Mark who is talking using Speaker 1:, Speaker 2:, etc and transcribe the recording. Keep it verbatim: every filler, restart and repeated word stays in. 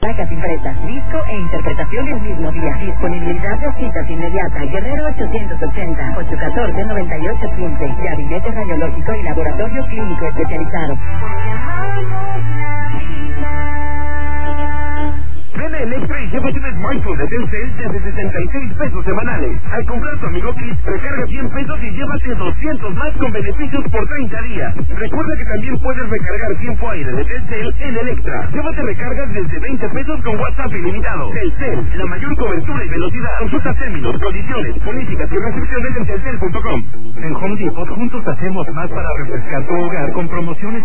Speaker 1: Placas impresas, disco e interpretación el mismo día. Disponibilidad de citas inmediata. Guerrero ochocientos ochenta, ochocientos catorce, noventa y ocho quince. Gabinete radiológico y laboratorio clínico especializado.
Speaker 2: Ven a Electra y llévate un smartphone de Telcel desde sesenta y seis pesos semanales. Al comprar tu Amigo Kit, recarga cien pesos y llévate doscientos más con beneficios por treinta días. Recuerda que también puedes recargar tiempo aire de Telcel en Electra. Llévate recargas desde veinte pesos con WhatsApp ilimitado. Telcel, la mayor cobertura y velocidad. Consulta términos, condiciones, políticas y restricciones en telcel punto com.
Speaker 3: En Home Depot juntos hacemos más para refrescar tu hogar con promociones